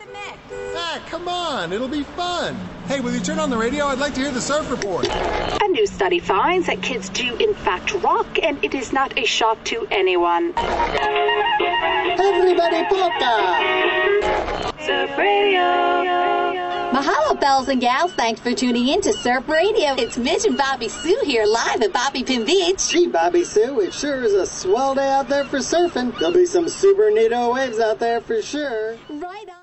the mix. Ah, come on. It'll be fun. Hey, will you turn on the radio? I'd like to hear the surf report. A new study finds that kids do in fact rock, and it is not a shock to anyone. Everybody polka! Surf Radio. Mahalo, bells and gals. Thanks for tuning in to Surf Radio. It's Mitch and Bobby Sue here live at Bobby Pin Beach. Gee, Bobby Sue, it sure is a swell day out there for surfing. There'll be some super neato waves out there for sure. Right on.